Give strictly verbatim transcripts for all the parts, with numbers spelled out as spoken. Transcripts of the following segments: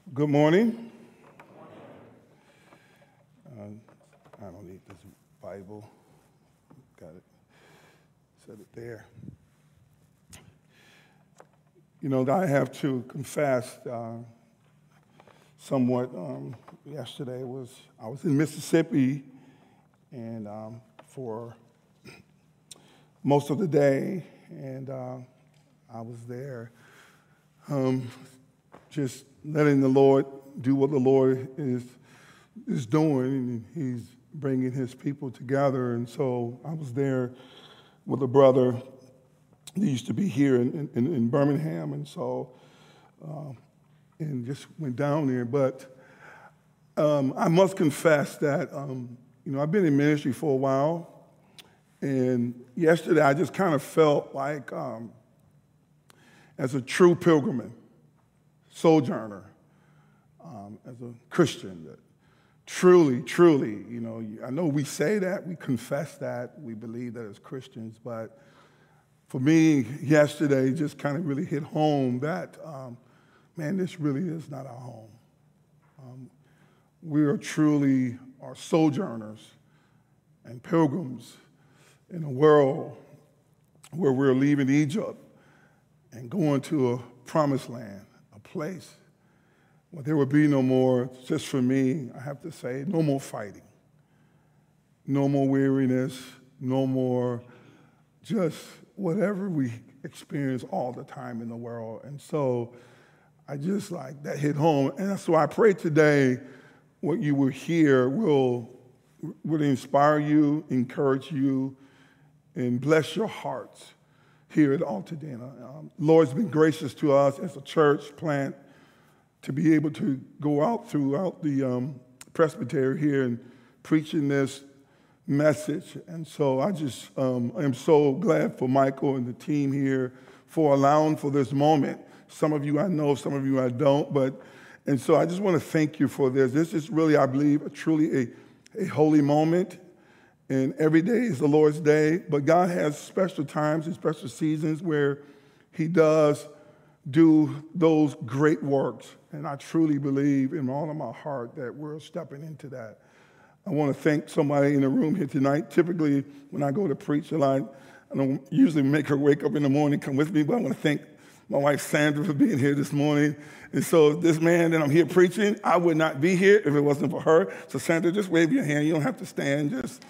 Good morning. Uh, I don't need this Bible. Got it. Set it there. You know, I have to confess uh, somewhat. Um, yesterday was I was in Mississippi, and um, for most of the day, and uh, I was there. Um, just letting the Lord do what the Lord is is doing, and He's bringing His people together. And so I was there with a brother that used to be here in, in, in Birmingham, and so uh, and just went down there. But um, I must confess that um, you know I've been in ministry for a while, and yesterday I just kind of felt like um, as a true pilgrim, sojourner, um, as a Christian, that truly, truly, you know, I know we say that, we confess that, we believe that as Christians, but for me, yesterday just kind of really hit home that, um, man, this really is not our home. Um, we are truly are sojourners and pilgrims in a world where we're leaving Egypt and going to a promised land, a place where there would be no more, just for me, I have to say, no more fighting, no more weariness, no more just whatever we experience all the time in the world. And so I just like that hit home. And so I pray today what you will hear will, will inspire you, encourage you, and bless your hearts here at Altadena. Um, Lord's been gracious to us as a church plant to be able to go out throughout the um, presbytery here and preaching this message. And so I just um, am so glad for Michael and the team here for allowing for this moment. Some of you I know, some of you I don't, but, and so I just want to thank you for this. This is really, I believe, a, truly a, a holy moment. And every day is the Lord's day, but God has special times and special seasons where He does do those great works. And I truly believe in all of my heart that we're stepping into that. I want to thank somebody in the room here tonight. Typically, when I go to preach a lot, I don't usually make her wake up in the morning, come with me, but I want to thank my wife Sandra for being here this morning. And so this man that I'm here preaching, I would not be here if it wasn't for her. So Sandra, just wave your hand. You don't have to stand, just...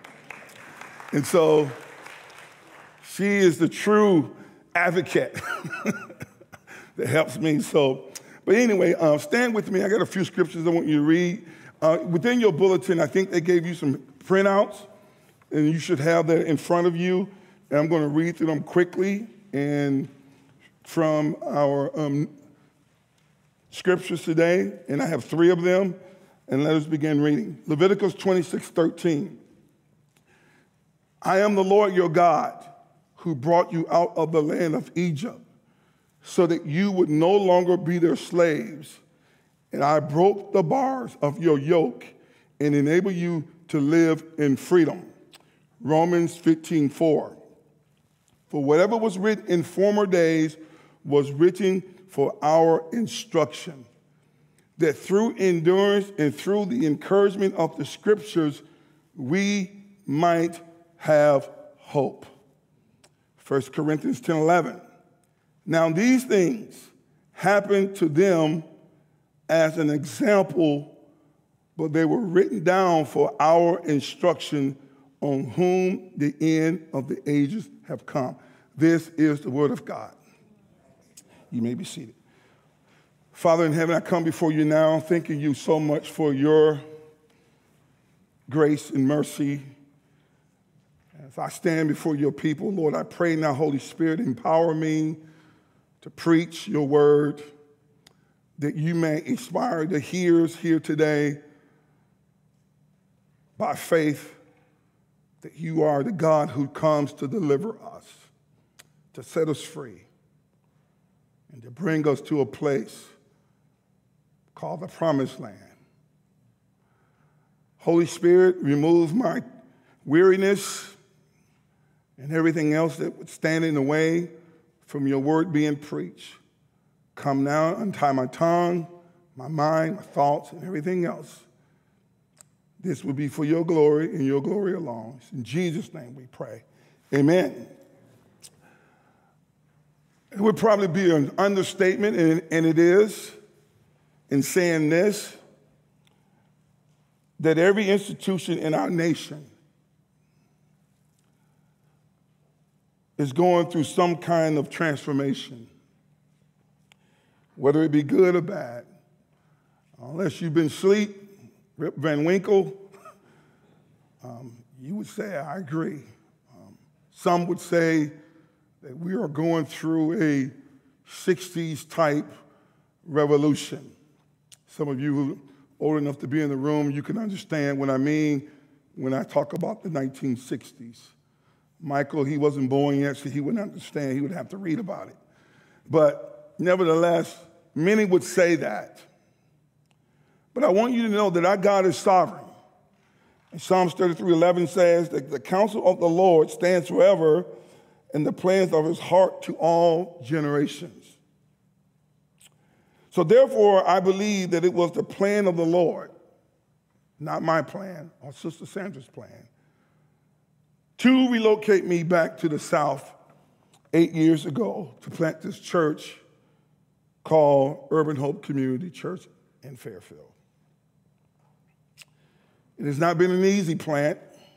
And so she is the true advocate that helps me. So, but anyway, uh, stand with me. I got a few scriptures I want you to read. Uh, within your bulletin, I think they gave you some printouts, and you should have that in front of you. And I'm going to read through them quickly and from our um, scriptures today. And I have three of them. And let us begin reading. Leviticus twenty-six thirteen. I am the Lord your God who brought you out of the land of Egypt so that you would no longer be their slaves. And I broke the bars of your yoke and enabled you to live in freedom. Romans fifteen four. For whatever was written in former days was written for our instruction, that through endurance and through the encouragement of the scriptures we might have hope. First Corinthians ten eleven. Now these things happened to them as an example, but they were written down for our instruction, on whom the end of the ages have come. This is the word of God. You may be seated. Father in heaven, I come before you now, thanking you so much for your grace and mercy. As I stand before your people, Lord, I pray now, Holy Spirit, empower me to preach your word, that you may inspire the hearers here today by faith that you are the God who comes to deliver us, to set us free, and to bring us to a place called the Promised Land. Holy Spirit, remove my weariness and everything else that would stand in the way from your word being preached. Come now, untie my tongue, my mind, my thoughts, and everything else. This will be for your glory and your glory alone. It's in Jesus' name we pray. Amen. It would probably be an understatement, and, and it is, in saying this, that every institution in our nation is going through some kind of transformation, whether it be good or bad. Unless you've been asleep, Rip Van Winkle, um, you would say, I agree. Um, some would say that we are going through a sixties type revolution. Some of you who are old enough to be in the room, you can understand what I mean when I talk about the nineteen sixties. Michael, he wasn't born yet, so he wouldn't understand. He would have to read about it. But nevertheless, many would say that. But I want you to know that our God is sovereign. And Psalms thirty-three eleven says that the counsel of the Lord stands forever, and the plans of his heart to all generations. So therefore, I believe that it was the plan of the Lord, not my plan or Sister Sandra's plan, to relocate me back to the South eight years ago to plant this church called Urban Hope Community Church in Fairfield. It has not been an easy plant,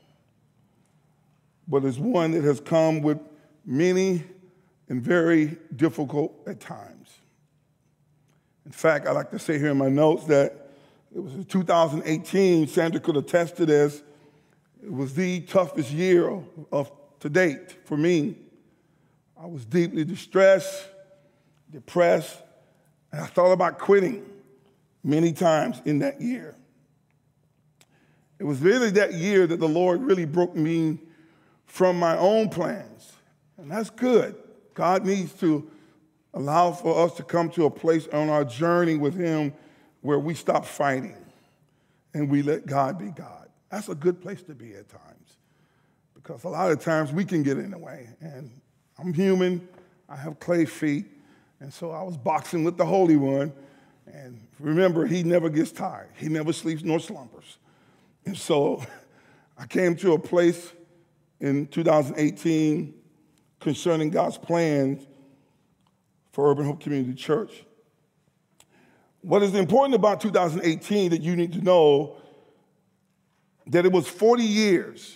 but it's one that has come with many and very difficult at times. In fact, I like to say here in my notes that it was in two thousand eighteen, Sandra could attest to this, it was the toughest year of, of to date for me. I was deeply distressed, depressed, and I thought about quitting many times in that year. It was really that year that the Lord really broke me from my own plans. And that's good. God needs to allow for us to come to a place on our journey with him where we stop fighting and we let God be God. That's a good place to be at times, because a lot of times we can get in the way. And I'm human. I have clay feet. And so I was boxing with the Holy One. And remember, he never gets tired. He never sleeps nor slumbers. And so I came to a place in two thousand eighteen concerning God's plans for Urban Hope Community Church. What is important about two thousand eighteen that you need to know, that it was forty years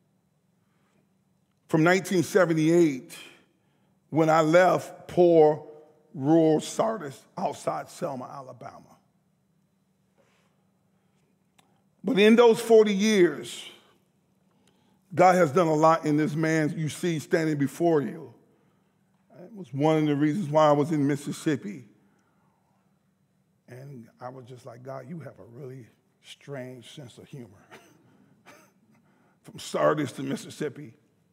from nineteen seventy-eight when I left poor rural Sardis outside Selma, Alabama. But in those forty years, God has done a lot in this man you see standing before you. It was one of the reasons why I was in Mississippi. And I was just like, God, you have a really strange sense of humor. From Sardis to Mississippi.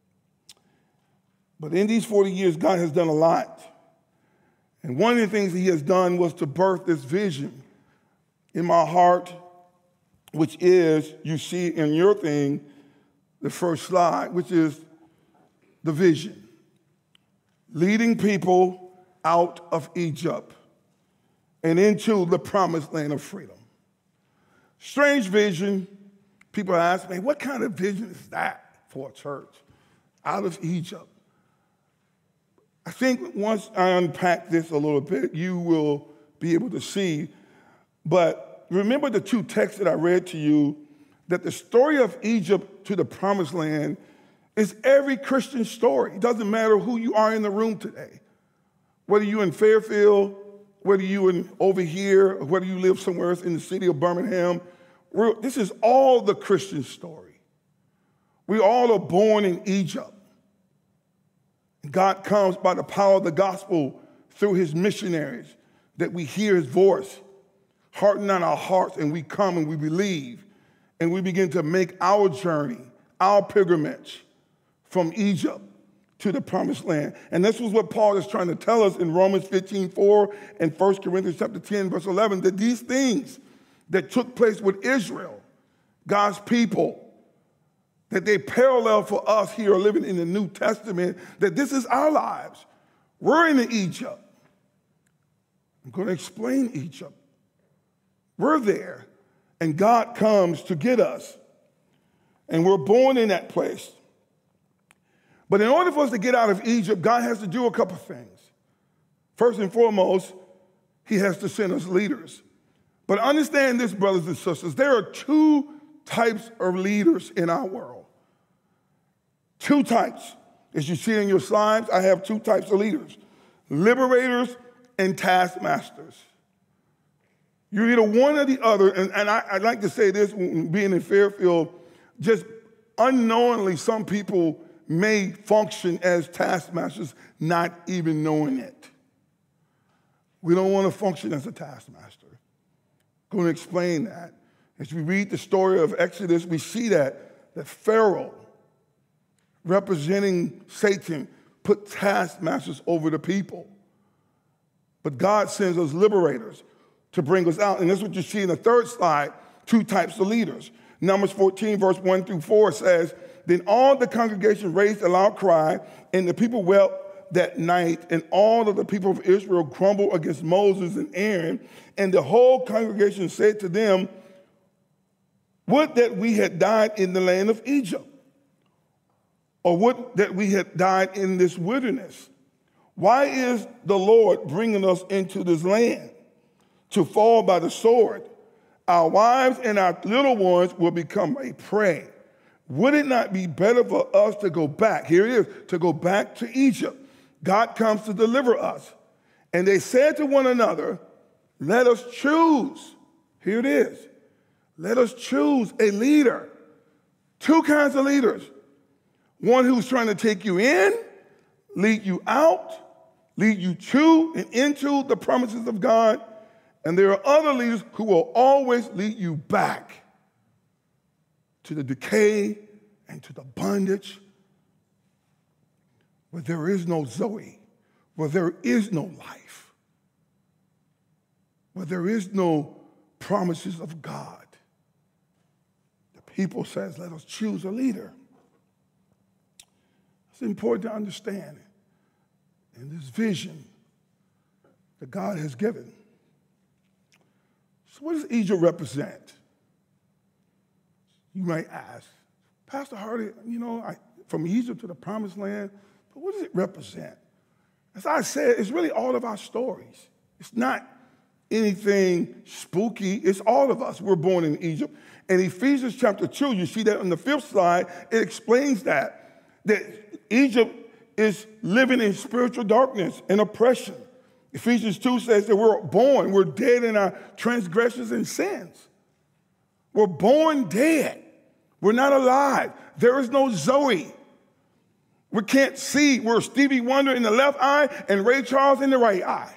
But in these forty years, God has done a lot. And one of the things he has done was to birth this vision in my heart, which is, you see in your thing, the first slide, which is the vision. Leading people out of Egypt and into the promised land of freedom. Strange vision. People ask me, what kind of vision is that for a church? Out of Egypt. I think once I unpack this a little bit, you will be able to see. But remember the two texts that I read to you, that the story of Egypt to the promised land is every Christian story. It doesn't matter who you are in the room today. Whether you're in Fairfield, whether you're in over here, or whether you live somewhere else in the city of Birmingham, we're, this is all the Christian story. We all are born in Egypt. God comes by the power of the gospel through his missionaries, that we hear his voice, harden on our hearts, and we come and we believe, and we begin to make our journey, our pilgrimage from Egypt to the promised land. And this was what Paul is trying to tell us in Romans fifteen four and First Corinthians chapter ten, verse eleven, that these things that took place with Israel, God's people, that they parallel for us here living in the New Testament, that this is our lives. We're in Egypt. I'm going to explain Egypt. We're there, and God comes to get us. And we're born in that place. But in order for us to get out of Egypt, God has to do a couple things. First and foremost, he has to send us leaders. But understand this, brothers and sisters, there are two types of leaders in our world. Two types. As you see in your slides, I have two types of leaders: liberators and taskmasters. You're either one or the other, and, and I, I'd like to say this, being in Fairfield, just unknowingly some people may function as taskmasters, not even knowing it. We don't want to function as a taskmaster. I'm going to explain that. As we read the story of Exodus, we see that, that Pharaoh, representing Satan, put taskmasters over the people. But God sends us liberators to bring us out. And that's what you see in the third slide, two types of leaders. Numbers fourteen, verse one through four says, "Then all the congregation raised a loud cry, and the people wept that night, and all of the people of Israel grumbled against Moses and Aaron, and the whole congregation said to them, 'Would that we had died in the land of Egypt, or would that we had died in this wilderness. Why is the Lord bringing us into this land to fall by the sword? Our wives and our little ones will become a prey. Would it not be better for us to go back?'" Here it is, to go back to Egypt. God comes to deliver us. "And they said to one another, 'Let us choose.'" Here it is. "Let us choose a leader." Two kinds of leaders. One who's trying to take you in, lead you out, lead you to and into the promises of God. And there are other leaders who will always lead you back to the decay and to the bondage where there is no Zoe, where there is no life, where there is no promises of God. The people says, let us choose a leader. It's important to understand in this vision that God has given. So what does Egypt represent? You might ask, Pastor Hardy, you know, I, from Egypt to the Promised Land, but what does it represent? As I said, it's really all of our stories. It's not anything spooky. It's all of us. We're born in Egypt. In Ephesians chapter two, you see that on the fifth slide, it explains that, that Egypt is living in spiritual darkness and oppression. Ephesians two says that we're born, we're dead in our transgressions and sins. We're born dead. We're not alive. There is no Zoe. We can't see. We're Stevie Wonder in the left eye and Ray Charles in the right eye.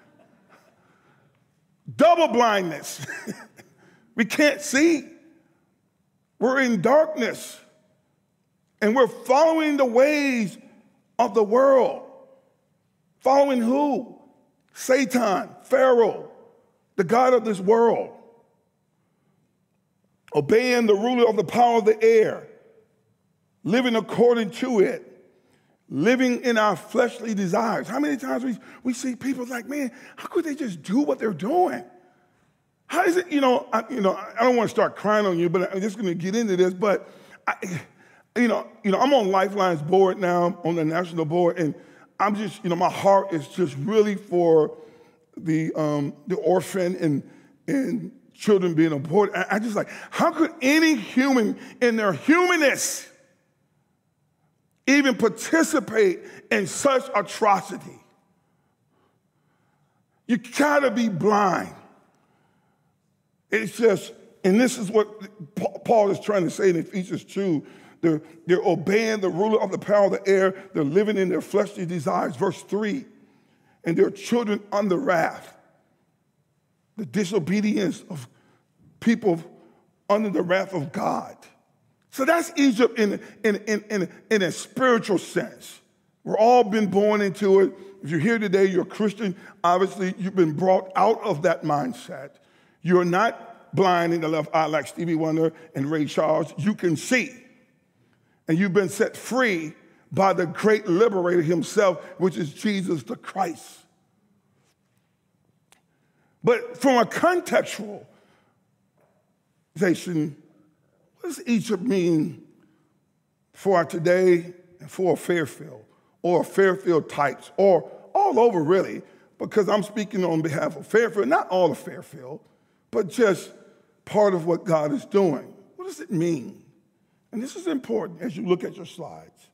Double blindness. We can't see. We're in darkness. And we're following the ways of the world. Following who? Satan, Pharaoh, the god of this world. Obeying the ruler of the power of the air. Living according to it. Living in our fleshly desires. How many times we, we see people like, man, how could they just do what they're doing? How is it, you know, I, you know, I don't want to start crying on you, but I'm just going to get into this. But, I, you know, you know, I'm on Lifeline's board now, on the national board, and I'm just, you know, my heart is just really for the um, the orphan and and children being aborted. I, I just like, how could any human in their humanness even participate in such atrocity? You gotta be blind. It's just, and this is what Paul is trying to say in Ephesians two. They're, they're obeying the ruler of the power of the air. They're living in their fleshly desires. Verse three, and they're children under wrath. The disobedience of people under the wrath of God. So that's Egypt in, in, in, in, in a spiritual sense. We're all been born into it. If you're here today, you're a Christian. Obviously, you've been brought out of that mindset. You're not blind in the left eye like Stevie Wonder and Ray Charles. You can see. And you've been set free by the great liberator himself, which is Jesus the Christ. But from a contextual What does Egypt mean for our today and for Fairfield, or Fairfield types, or all over really, because I'm speaking on behalf of Fairfield, not all of Fairfield, but just part of what God is doing. What does it mean? And this is important as you look at your slides.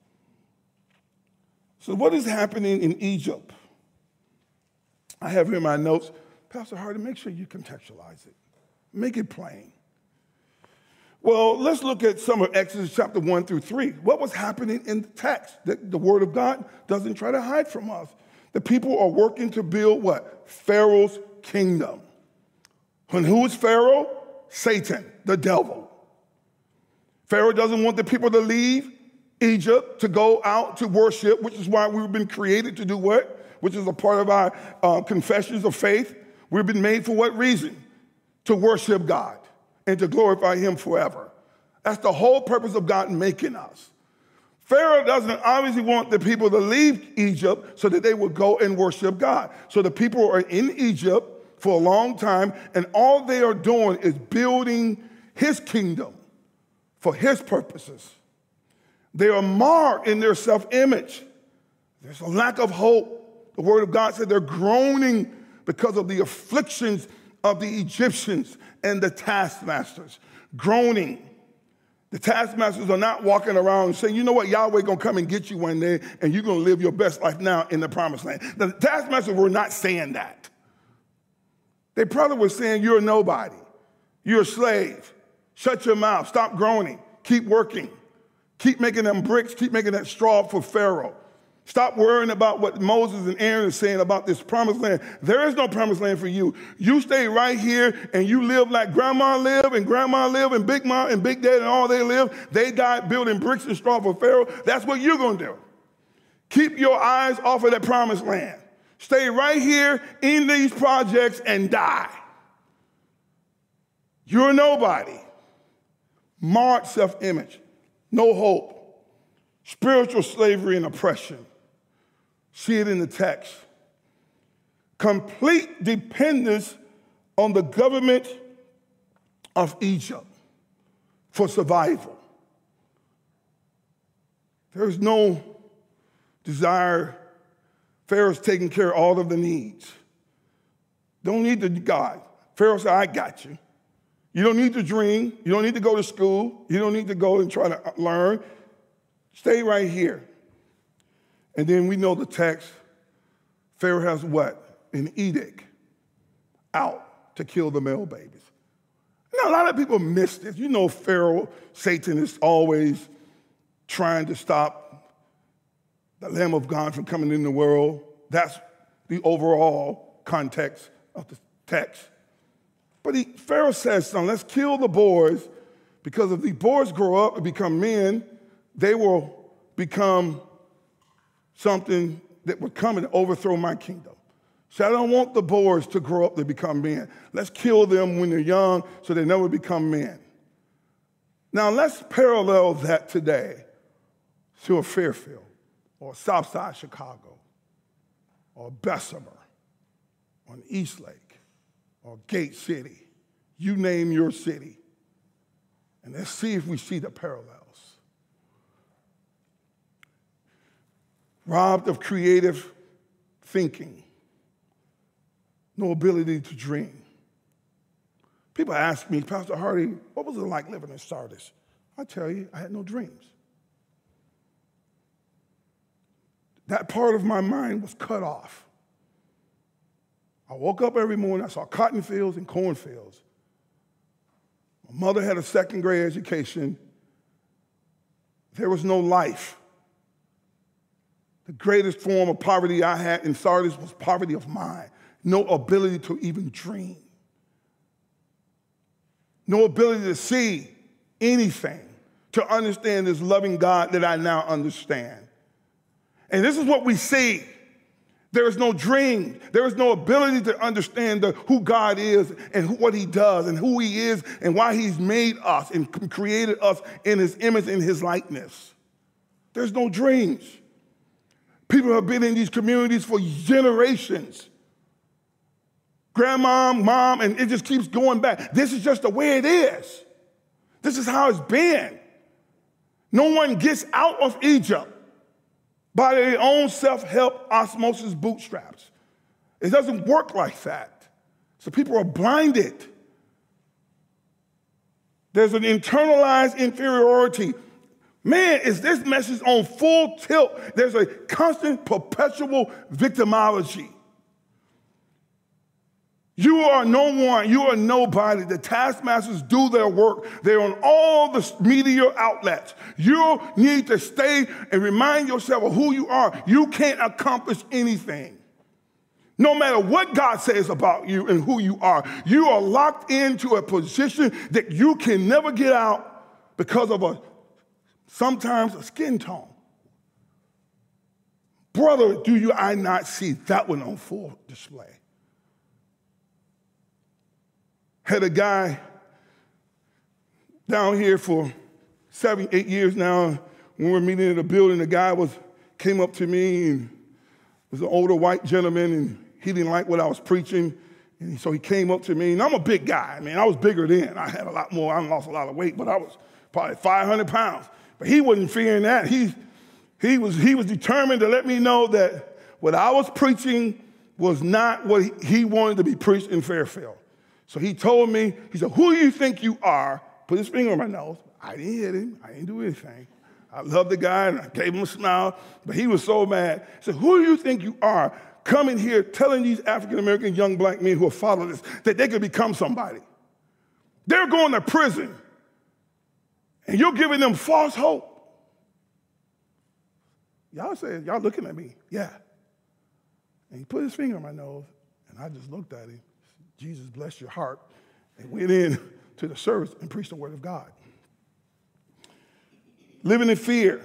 So what is happening in Egypt? I have here in my notes, Pastor Hardy, make sure you contextualize it. Make it plain. Well, let's look at some of Exodus chapter one through three. What was happening in the text? That the word of God doesn't try to hide from us. The people are working to build what? Pharaoh's kingdom. And who is Pharaoh? Satan, the devil. Pharaoh doesn't want the people to leave Egypt to go out to worship, which is why we've been created to do what? Which is a part of our uh, confessions of faith. We've been made for what reason? To worship God and to glorify him forever. That's the whole purpose of God making us. Pharaoh doesn't obviously want the people to leave Egypt so that they would go and worship God. So the people are in Egypt for a long time, and all they are doing is building his kingdom for his purposes. They are marred in their self-image. There's a lack of hope. The word of God said they're groaning because of the afflictions of the Egyptians and the taskmasters. Groaning. The taskmasters are not walking around saying, you know what, Yahweh gonna come and get you one day and you're gonna live your best life now in the promised land. The taskmasters were not saying that. They probably were saying, you're a nobody. You're a slave. Shut your mouth. Stop groaning. Keep working. Keep making them bricks. Keep making that straw for Pharaoh. Stop worrying about what Moses and Aaron are saying about this promised land. There is no promised land for you. You stay right here and you live like grandma lived and grandma lived and Big Mom and Big Dad and all they lived. They died building bricks and straw for Pharaoh. That's what you're going to do. Keep your eyes off of that promised land. Stay right here in these projects and die. You're nobody. Marred self-image. No hope. Spiritual slavery and oppression. See it in the text. Complete dependence on the government of Egypt for survival. There's no desire. Pharaoh's taking care of all of the needs. Don't need the God. Pharaoh said, I got you. You don't need to dream. You don't need to go to school. You don't need to go and try to learn. Stay right here. And then we know the text. Pharaoh has what? An edict out to kill the male babies. Now, a lot of people miss this. You know Pharaoh, Satan is always trying to stop the Lamb of God from coming in the world. That's the overall context of the text. But he, Pharaoh says something, let's kill the boys, because if the boys grow up and become men, they will become something that would come and overthrow my kingdom. So I don't want the boys to grow up to become men. Let's kill them when they're young so they never become men. Now let's parallel that today to a Fairfield or Southside Chicago or Bessemer or an Eastlake or Gate City. You name your city. And let's see if we see the parallels. Robbed of creative thinking, no ability to dream. People ask me, Pastor Hardy, what was it like living in Sardis? I tell you, I had no dreams. That part of my mind was cut off. I woke up every morning, I saw cotton fields and cornfields. My mother had a second grade education. There was no life. The greatest form of poverty I had in Sardis was poverty of mind. No ability to even dream. No ability to see anything, to understand this loving God that I now understand. And this is what we see. There is no dream. There is no ability to understand the, who God is and who, what he does and who he is and why he's made us and created us in his image and his likeness. There's no dreams. People have been in these communities for generations. Grandma, mom, and it just keeps going back. This is just the way it is. This is how it's been. No one gets out of Egypt by their own self-help osmosis bootstraps. It doesn't work like that. So people are blinded. There's an internalized inferiority. Man, is this message on full tilt? There's a constant, perpetual victimology. You are no one. You are nobody. The taskmasters do their work. They're on all the media outlets. You need to stay and remind yourself of who you are. You can't accomplish anything. No matter what God says about you and who you are, you are locked into a position that you can never get out because of a sometimes a skin tone. Brother, do you I not see that one on full display? Had a guy down here for seven, eight years now. When we were meeting in a building, the guy was came up to me and was an older white gentleman, and he didn't like what I was preaching. And so he came up to me, and I'm a big guy. Man, I was bigger then. I had a lot more. I lost a lot of weight, but I was probably five hundred pounds. But he wasn't fearing that. He, he, was, he was determined to let me know that what I was preaching was not what he, he wanted to be preached in Fairfield. So he told me, he said, who do you think you are? Put his finger on my nose. I didn't hit him. I didn't do anything. I loved the guy, and I gave him a smile, but he was so mad. He said, who do you think you are coming here telling these African-American young black men who are followers that they could become somebody? They're going to prison, and you're giving them false hope. Y'all say, y'all looking at me. Yeah. And he put his finger on my nose, and I just looked at him. Jesus bless your heart, and went in to the service and preached the word of God. Living in fear,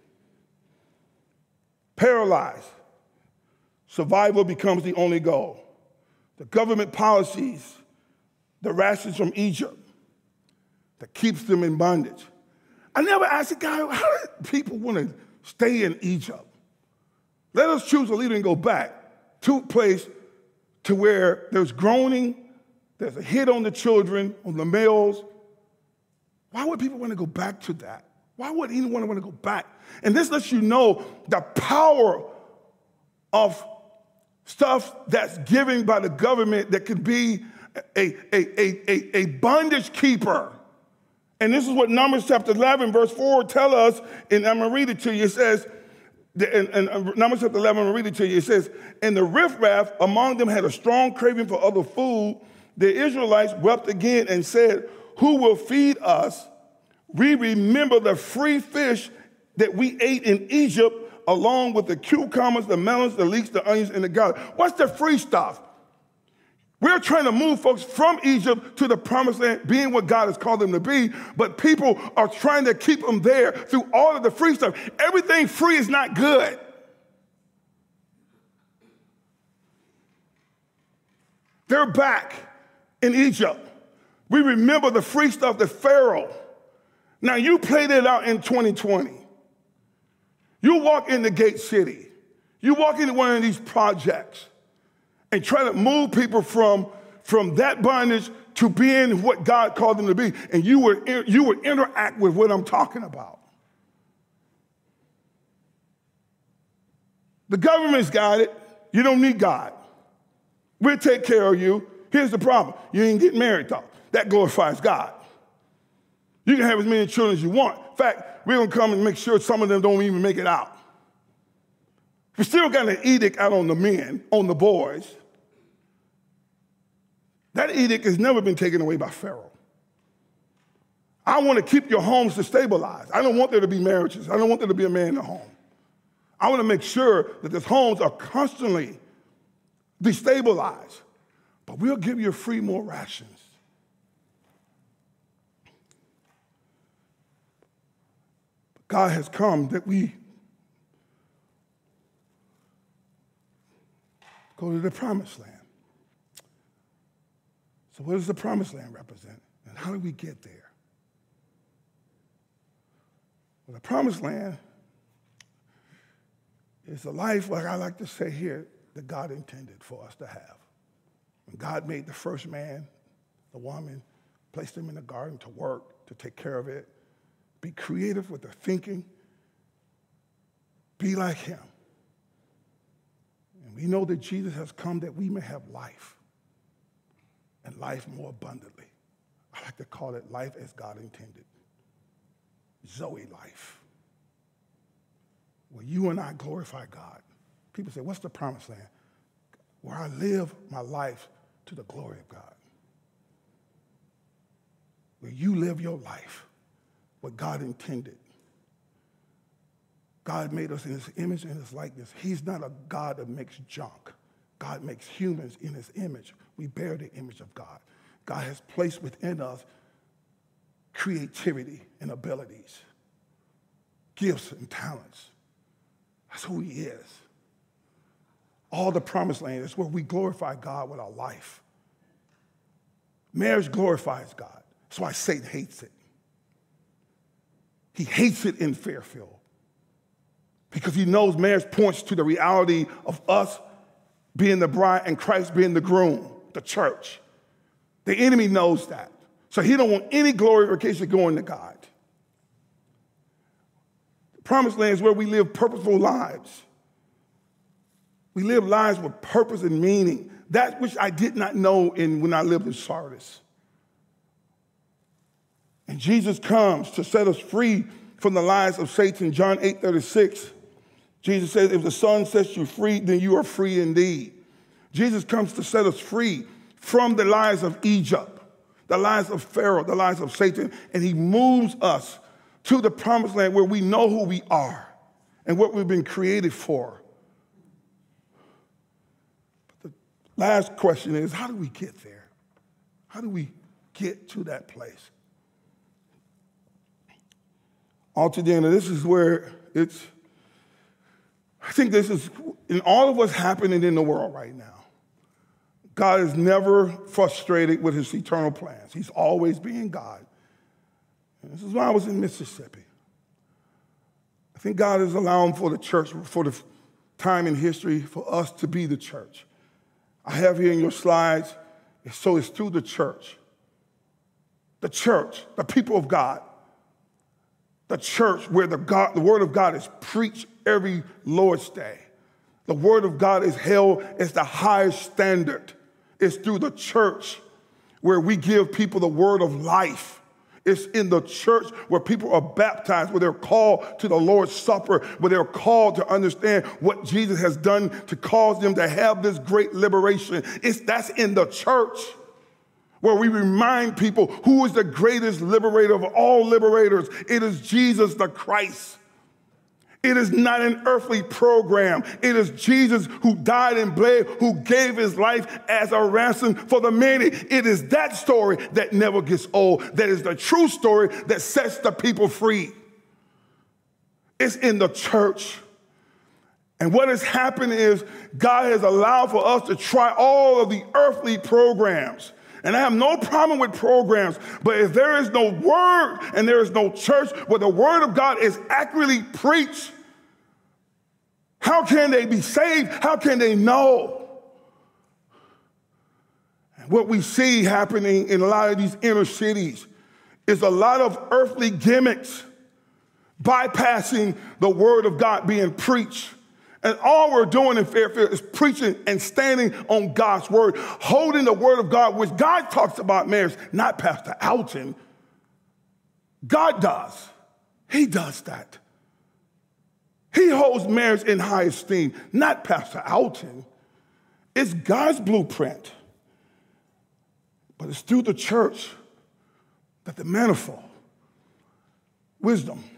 paralyzed, survival becomes the only goal. The government policies, the rations from Egypt that keeps them in bondage. I never asked a guy, how do people want to stay in Egypt? Let us choose a leader and go back to a place to where there's groaning, there's a hit on the children, on the males. Why would people want to go back to that? Why would anyone want to go back? And this lets you know the power of stuff that's given by the government that could be a, a, a, a, a bondage keeper. And this is what Numbers chapter eleven, verse four tell us, and I'm going to read it to you. It says, in, in Numbers chapter eleven, I'm going to read it to you. It says, and the riffraff among them had a strong craving for other food. The Israelites wept again and said, who will feed us? We remember the free fish that we ate in Egypt, along with the cucumbers, the melons, the leeks, the onions, and the garlic. What's the free stuff? We're trying to move folks from Egypt to the promised land, being what God has called them to be, but people are trying to keep them there through all of the free stuff. Everything free is not good. They're back in Egypt. We remember the free stuff that Pharaoh. Now, you played it out in twenty twenty. You walk into Gate City. You walk into one of these projects and try to move people from, from that bondage to being what God called them to be. And you would, you would interact with what I'm talking about. The government's got it. You don't need God. We'll take care of you. Here's the problem. You ain't getting married, though. That glorifies God. You can have as many children as you want. In fact, we're going to come and make sure some of them don't even make it out. We still got an edict out on the men, on the boys. That edict has never been taken away by Pharaoh. I want to keep your homes to stabilize. I don't want there to be marriages. I don't want there to be a man in the home. I want to make sure that these homes are constantly destabilized. But we'll give you free more rations. God has come that we go to the promised land. So what does the promised land represent? And how do we get there? Well, the promised land is a life, like I like to say here, that God intended for us to have. When God made the first man, the woman, placed them in the garden to work, to take care of it. Be creative with their thinking. Be like him. And we know that Jesus has come that we may have life, and life more abundantly. I like to call it life as God intended. Zoe life. Where you and I glorify God. People say, what's the promised land? Where I live my life to the glory of God. Where you live your life what God intended. God made us in his image and his likeness. He's not a God that makes junk. God makes humans in his image. We bear the image of God. God has placed within us creativity and abilities, gifts and talents. That's who he is. All the promised land is where we glorify God with our life. Marriage glorifies God. That's why Satan hates it. He hates it in Fairfield because he knows marriage points to the reality of us being the bride and Christ being the groom, the church. The enemy knows that. So he don't want any glorification going to God. The promised land is where we live purposeful lives. We live lives with purpose and meaning. That which I did not know in when I lived in Sardis. And Jesus comes to set us free from the lies of Satan. John eight thirty-six. Jesus says, if the Son sets you free, then you are free indeed. Jesus comes to set us free from the lies of Egypt, the lies of Pharaoh, the lies of Satan, and he moves us to the promised land where we know who we are and what we've been created for. But the last question is, how do we get there? How do we get to that place? Altogether, this is where it's, I think this is, in all of what's happening in the world right now, God is never frustrated with his eternal plans. He's always being God. And this is why I was in Mississippi. I think God is allowing for the church, for the time in history, for us to be the church. I have here in your slides, so it's through the church. The church, the people of God. The church where the, God, the word of God is preached every Lord's Day. The word of God is held as the highest standard. It's through the church where we give people the word of life. It's in the church where people are baptized, where they're called to the Lord's Supper, where they're called to understand what Jesus has done to cause them to have this great liberation. It's, that's in the church where we remind people who is the greatest liberator of all liberators. It is Jesus the Christ. It is not an earthly program. It is Jesus who died and bled, who gave his life as a ransom for the many. It is that story that never gets old. That is the true story that sets the people free. It's in the church. And what has happened is God has allowed for us to try all of the earthly programs. And I have no problem with programs, but if there is no word and there is no church where the word of God is accurately preached, how can they be saved? How can they know? And what we see happening in a lot of these inner cities is a lot of earthly gimmicks bypassing the word of God being preached. And all we're doing in Fairfield is preaching and standing on God's word, holding the word of God, which God talks about marriage, not Pastor Alton. God does. He does that. He holds marriage in high esteem, not Pastor Alton. It's God's blueprint. But it's through the church that the manifold wisdom.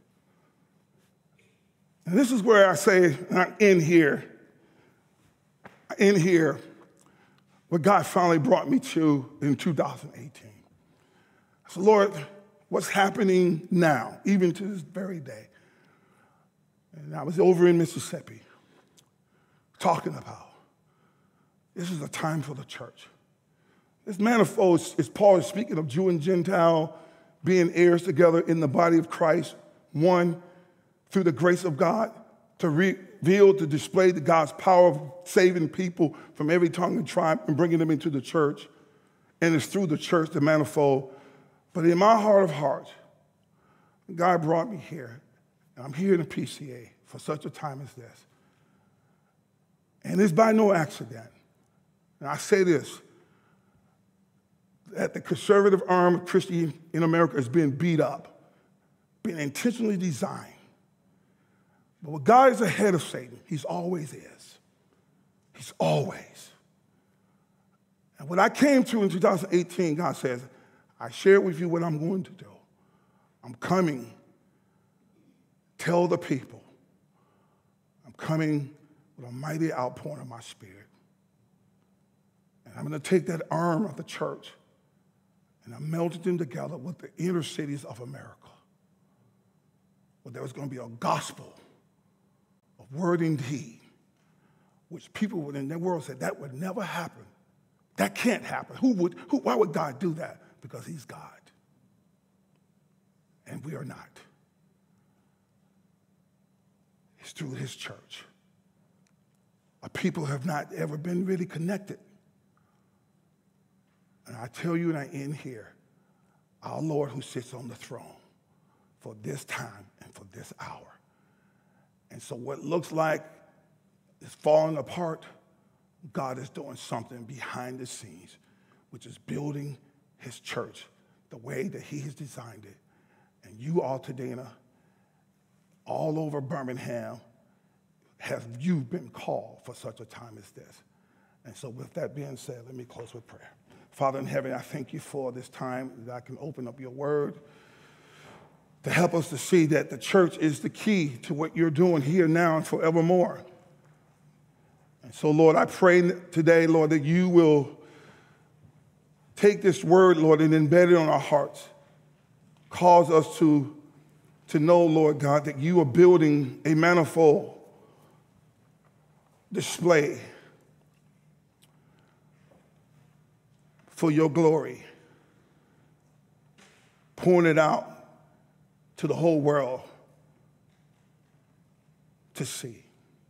And this is where I say, I'm in here, in here, what God finally brought me to in two thousand eighteen. I said, Lord, what's happening now, even to this very day? And I was over in Mississippi talking about this is a time for the church. This manifold is Paul is speaking of Jew and Gentile being heirs together in the body of Christ, one through the grace of God, to reveal, to display the God's power of saving people from every tongue and tribe and bringing them into the church. And it's through the church, the manifold, But in my heart of hearts, God brought me here, and I'm here in the P C A for such a time as this. And it's by no accident. And I say this, that the conservative arm of Christianity in America is being beat up, being intentionally designed. But when God is ahead of Satan, he's always is. He's always. And what I came to in two thousand eighteen, God says, I share with you what I'm going to do. I'm coming. Tell the people. I'm coming with a mighty outpouring of my spirit. And I'm going to take that arm of the church and I'm melting them together with the inner cities of America, where there was going to be a gospel of word and deed, which people within their world said that would never happen. That can't happen. Who would? Who? Why would God do that? Because he's God, and we are not. It's through his church. Our people have not ever been really connected. And I tell you, and I end here, our Lord who sits on the throne for this time and for this hour. And so what looks like is falling apart, God is doing something behind the scenes, which is building his church the way that he has designed it. And you all, Tadena, all over Birmingham, have you been called for such a time as this. And so with that being said, let me close with prayer. Father in heaven, I thank you for this time that I can open up your word to help us to see that the church is the key to what you're doing here now and forevermore. And so, Lord, I pray today, Lord, that you will take this word, Lord, and embed it on our hearts. Cause us to, to know, Lord God, that you are building a manifold display for your glory, pouring it out to the whole world to see.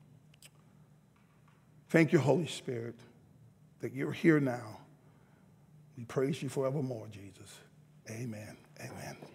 Thank you, Holy Spirit, that you're here now. We praise you forevermore, Jesus. Amen. Amen.